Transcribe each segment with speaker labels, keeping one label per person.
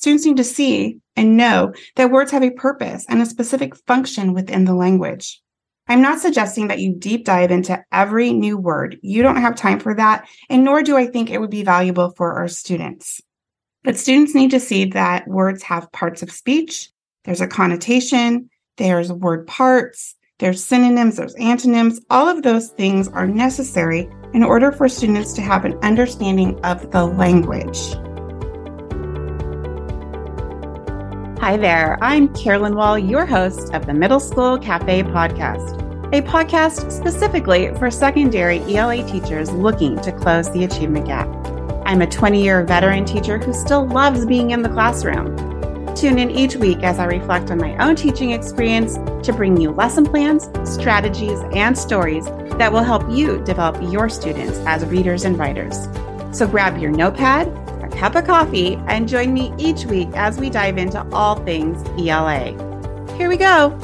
Speaker 1: Students need to see and know that words have a purpose and a specific function within the language. I'm not suggesting that you deep dive into every new word. You don't have time for that, and nor do I think it would be valuable for our students. But students need to see that words have parts of speech, there's a connotation, there's word parts, there's synonyms, there's antonyms. All of those things are necessary in order for students to have an understanding of the language. Hi there, I'm Carolyn Wall, your host of the Middle School Cafe podcast, a podcast specifically for secondary ELA teachers looking to close the achievement gap. I'm a 20-year veteran teacher who still loves being in the classroom. Tune in each week as I reflect on my own teaching experience to bring you lesson plans, strategies, and stories that will help you develop your students as readers and writers. So grab your notepad, a cup of coffee, and join me each week as we dive into all things ELA. Here we go.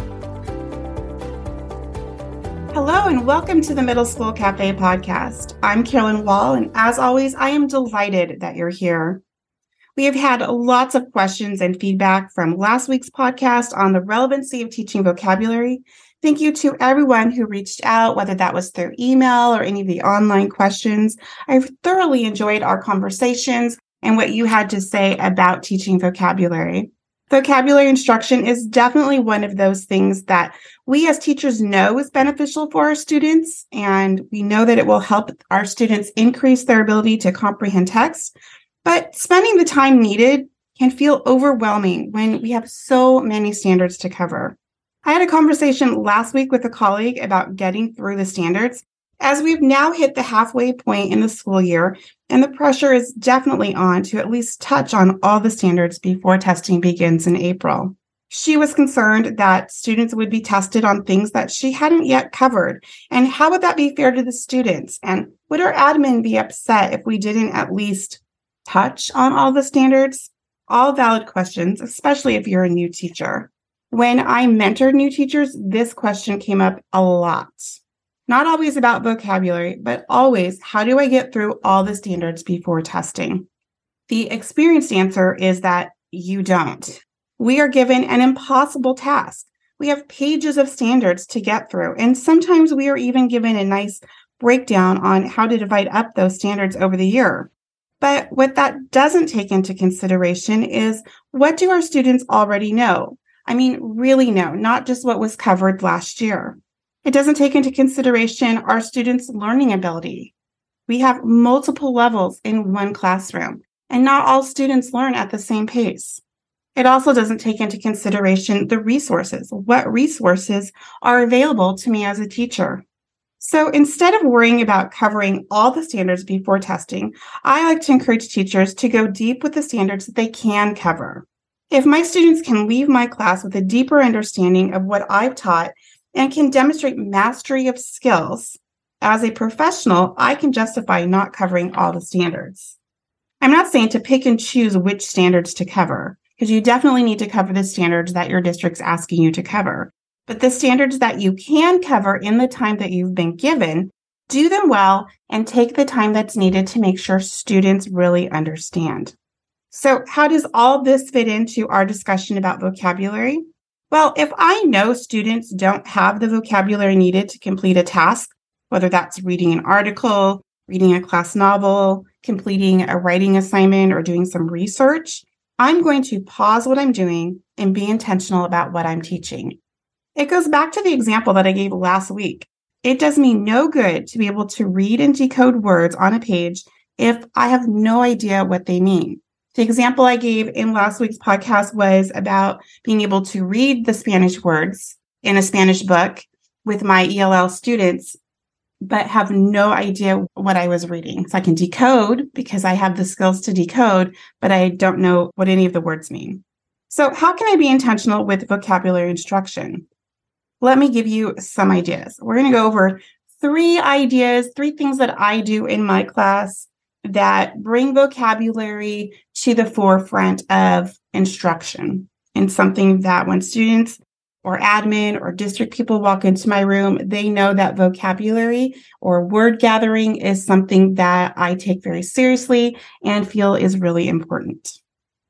Speaker 1: Hello and welcome to the Middle School Cafe podcast. I'm Carolyn Wall, and as always, I am delighted that you're here. We have had lots of questions and feedback from last week's podcast on the relevancy of teaching vocabulary. Thank you to everyone who reached out, whether that was through email or any of the online questions. I've thoroughly enjoyed our conversations and what you had to say about teaching vocabulary. Vocabulary instruction is definitely one of those things that we as teachers know is beneficial for our students, and we know that it will help our students increase their ability to comprehend text. But spending the time needed can feel overwhelming when we have so many standards to cover. I had a conversation last week with a colleague about getting through the standards, as we've now hit the halfway point in the school year, and the pressure is definitely on to at least touch on all the standards before testing begins in April. She was concerned that students would be tested on things that she hadn't yet covered, and how would that be fair to the students? And would our admin be upset if we didn't at least touch on all the standards? All valid questions, especially if you're a new teacher. When I mentored new teachers, this question came up a lot. Not always about vocabulary, but always, how do I get through all the standards before testing? The experienced answer is that you don't. We are given an impossible task. We have pages of standards to get through, and sometimes we are even given a nice breakdown on how to divide up those standards over the year. But what that doesn't take into consideration is, what do our students already know? I mean, really know, not just what was covered last year. It doesn't take into consideration our students' learning ability. We have multiple levels in one classroom, and not all students learn at the same pace. It also doesn't take into consideration the resources. What resources are available to me as a teacher? So instead of worrying about covering all the standards before testing, I like to encourage teachers to go deep with the standards that they can cover. If my students can leave my class with a deeper understanding of what I've taught and can demonstrate mastery of skills, as a professional, I can justify not covering all the standards. I'm not saying to pick and choose which standards to cover, because you definitely need to cover the standards that your district's asking you to cover. But the standards that you can cover in the time that you've been given, do them well and take the time that's needed to make sure students really understand. So how does all this fit into our discussion about vocabulary? Well, if I know students don't have the vocabulary needed to complete a task, whether that's reading an article, reading a class novel, completing a writing assignment, or doing some research, I'm going to pause what I'm doing and be intentional about what I'm teaching. It goes back to the example that I gave last week. It does me no good to be able to read and decode words on a page if I have no idea what they mean. The example I gave in last week's podcast was about being able to read the Spanish words in a Spanish book with my ELL students, but have no idea what I was reading. So I can decode because I have the skills to decode, but I don't know what any of the words mean. So how can I be intentional with vocabulary instruction? Let me give you some ideas. We're going to go over three things that I do in my class that bring vocabulary to the forefront of instruction, and something that when students or admin or district people walk into my room, they know that vocabulary or word gathering is something that I take very seriously and feel is really important.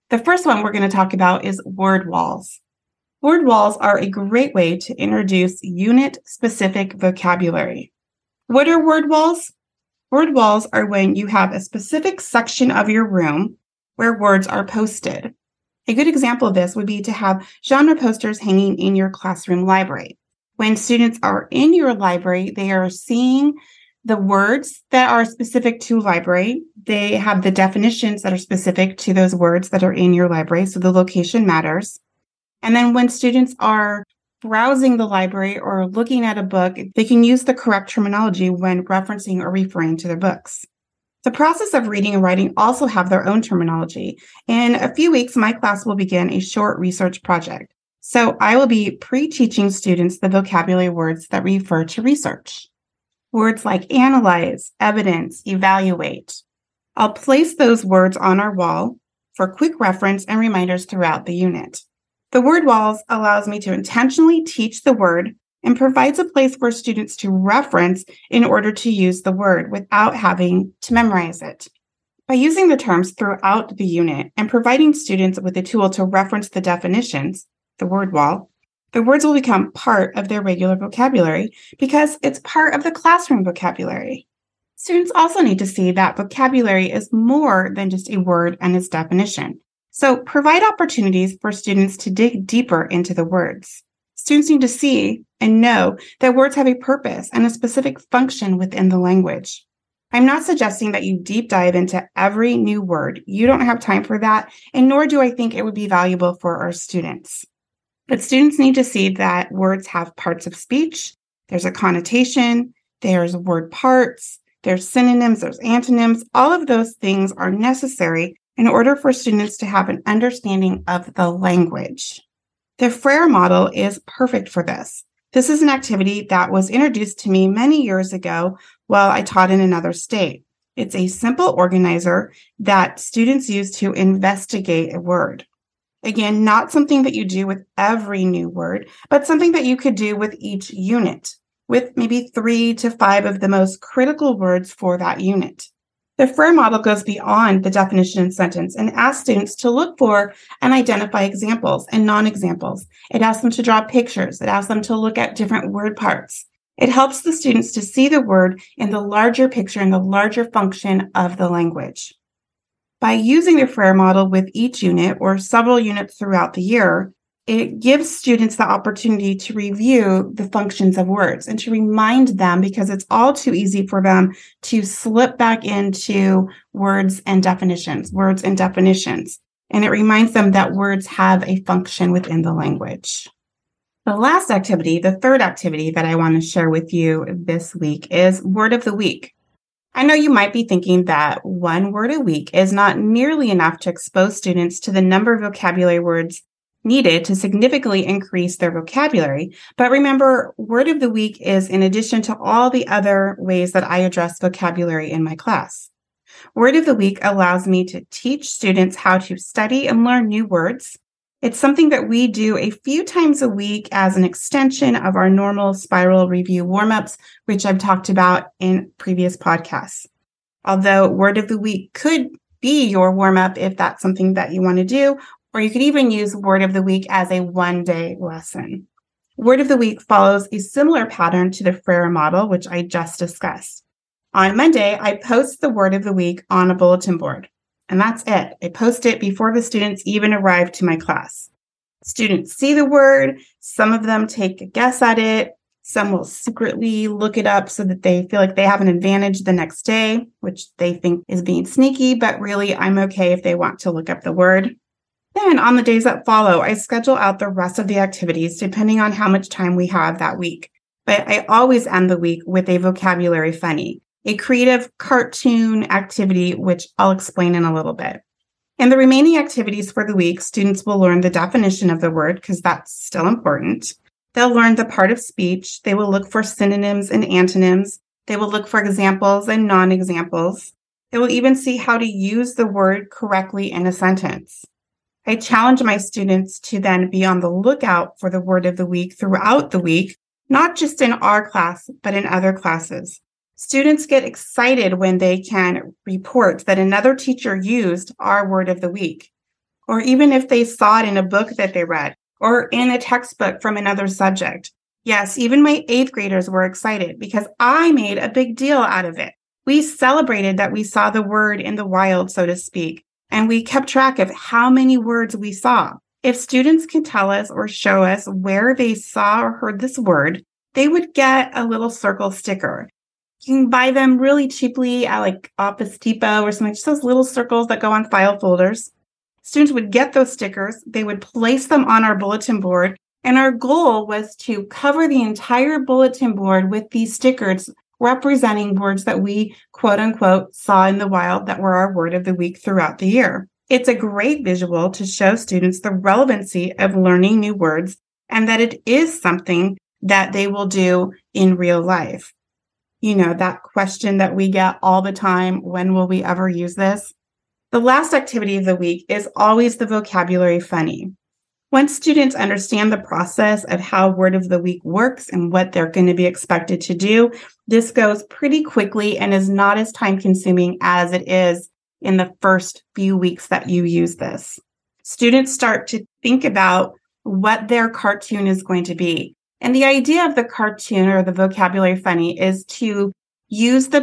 Speaker 1: The first one we're going to talk about is word walls. Word walls are a great way to introduce unit-specific vocabulary. What are word walls? Word walls are when you have a specific section of your room where words are posted. A good example of this would be to have genre posters hanging in your classroom library. When students are in your library, they are seeing the words that are specific to library. They have the definitions that are specific to those words that are in your library, so the location matters. And then when students are browsing the library or looking at a book, they can use the correct terminology when referencing or referring to their books. The process of reading and writing also have their own terminology. In a few weeks, my class will begin a short research project. So I will be pre-teaching students the vocabulary words that refer to research. Words like analyze, evidence, evaluate. I'll place those words on our wall for quick reference and reminders throughout the unit. The word walls allows me to intentionally teach the word and provides a place for students to reference in order to use the word without having to memorize it. By using the terms throughout the unit and providing students with a tool to reference the definitions, the word wall, the words will become part of their regular vocabulary because it's part of the classroom vocabulary. Students also need to see that vocabulary is more than just a word and its definition. So provide opportunities for students to dig deeper into the words. Students need to see and know that words have a purpose and a specific function within the language. I'm not suggesting that you deep dive into every new word. You don't have time for that, and nor do I think it would be valuable for our students. But students need to see that words have parts of speech, there's a connotation, there's word parts, there's synonyms, there's antonyms. All of those things are necessary in order for students to have an understanding of the language. The Frere model is perfect for this. This is an activity that was introduced to me many years ago while I taught in another state. It's a simple organizer that students use to investigate a word. Again, not something that you do with every new word, but something that you could do with each unit, with maybe 3 to 5 of the most critical words for that unit. The Frere model goes beyond the definition and sentence and asks students to look for and identify examples and non-examples. It asks them to draw pictures. It asks them to look at different word parts. It helps the students to see the word in the larger picture and the larger function of the language. By using the Frere model with each unit or several units throughout the year, it gives students the opportunity to review the functions of words and to remind them, because it's all too easy for them to slip back into words and definitions. And it reminds them that words have a function within the language. The last activity, the third activity that I want to share with you this week is Word of the Week. I know you might be thinking that one word a week is not nearly enough to expose students to the number of vocabulary words needed to significantly increase their vocabulary. But remember, Word of the Week is in addition to all the other ways that I address vocabulary in my class. Word of the Week allows me to teach students how to study and learn new words. It's something that we do a few times a week as an extension of our normal spiral review warm-ups, which I've talked about in previous podcasts. Although Word of the Week could be your warm-up if that's something that you want to do, or you could even use Word of the Week as a one-day lesson. Word of the Week follows a similar pattern to the Frere model, which I just discussed. On Monday, I post the Word of the Week on a bulletin board. And that's it. I post it before the students even arrive to my class. Students see the word. Some of them take a guess at it. Some will secretly look it up so that they feel like they have an advantage the next day, which they think is being sneaky, but really I'm okay if they want to look up the word. Then on the days that follow, I schedule out the rest of the activities depending on how much time we have that week. But I always end the week with a vocabulary funny, a creative cartoon activity, which I'll explain in a little bit. In the remaining activities for the week, students will learn the definition of the word, because that's still important. They'll learn the part of speech. They will look for synonyms and antonyms. They will look for examples and non-examples. They will even see how to use the word correctly in a sentence. I challenge my students to then be on the lookout for the Word of the Week throughout the week, not just in our class, but in other classes. Students get excited when they can report that another teacher used our Word of the Week, or even if they saw it in a book that they read or in a textbook from another subject. Yes, even my 8th graders were excited because I made a big deal out of it. We celebrated that we saw the word in the wild, so to speak, and we kept track of how many words we saw. If students can tell us or show us where they saw or heard this word, they would get a little circle sticker. You can buy them really cheaply at like Office Depot or something, just those little circles that go on file folders. Students would get those stickers, they would place them on our bulletin board, and our goal was to cover the entire bulletin board with these stickers representing words that we, quote unquote, saw in the wild that were our word of the week throughout the year. It's a great visual to show students the relevancy of learning new words and that it is something that they will do in real life. You know, that question that we get all the time, when will we ever use this? The last activity of the week is always the vocabulary funny. Once students understand the process of how Word of the Week works and what they're going to be expected to do, this goes pretty quickly and is not as time-consuming as it is in the first few weeks that you use this. Students start to think about what their cartoon is going to be. And the idea of the cartoon or the vocabulary funny is to use the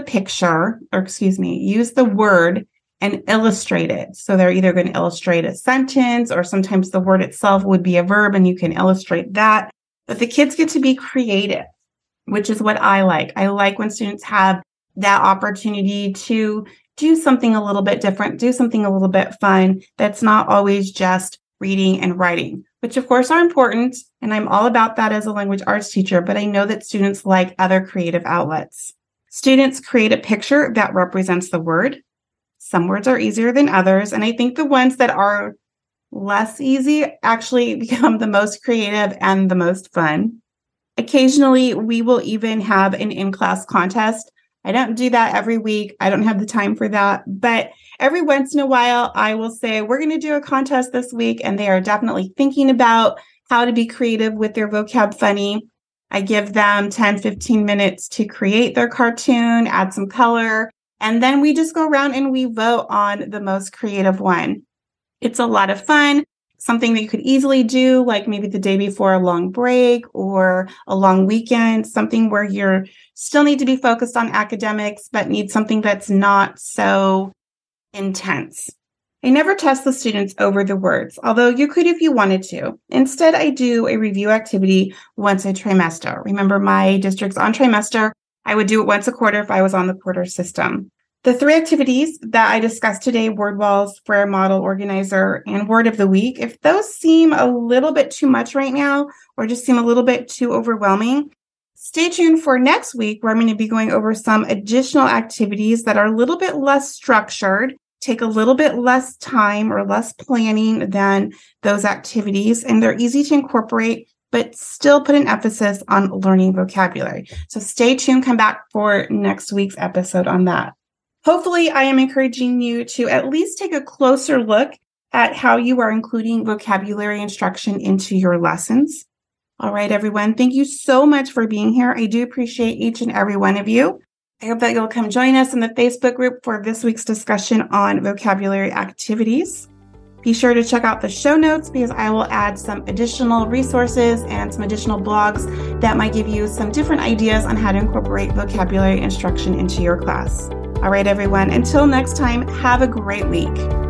Speaker 1: word and illustrate it. So they're either going to illustrate a sentence, or sometimes the word itself would be a verb and you can illustrate that. But the kids get to be creative, which is what I like. I like when students have that opportunity to do something a little bit different, do something a little bit fun that's not always just reading and writing, which of course are important. And I'm all about that as a language arts teacher, but I know that students like other creative outlets. Students create a picture that represents the word. Some words are easier than others, and I think the ones that are less easy actually become the most creative and the most fun. Occasionally, we will even have an in-class contest. I don't do that every week. I don't have the time for that, but every once in a while, I will say, we're going to do a contest this week, and they are definitely thinking about how to be creative with their vocab funny. I give them 10, 15 minutes to create their cartoon, add some color, and then we just go around and we vote on the most creative one. It's a lot of fun, something that you could easily do, like maybe the day before a long break or a long weekend, something where you still need to be focused on academics, but need something that's not so intense. I never test the students over the words, although you could if you wanted to. Instead, I do a review activity once a trimester. Remember, my district's on trimester. I would do it once a quarter if I was on the quarter system. The 3 activities that I discussed today, word walls, Frayer Model Organizer, and Word of the Week, if those seem a little bit too much right now or just seem a little bit too overwhelming, stay tuned for next week where I'm going to be going over some additional activities that are a little bit less structured, take a little bit less time or less planning than those activities, and they're easy to incorporate but still put an emphasis on learning vocabulary. So stay tuned, come back for next week's episode on that. Hopefully, I am encouraging you to at least take a closer look at how you are including vocabulary instruction into your lessons. All right, everyone, thank you so much for being here. I do appreciate each and every one of you. I hope that you'll come join us in the Facebook group for this week's discussion on vocabulary activities. Be sure to check out the show notes because I will add some additional resources and some additional blogs that might give you some different ideas on how to incorporate vocabulary instruction into your class. All right, everyone, until next time, have a great week.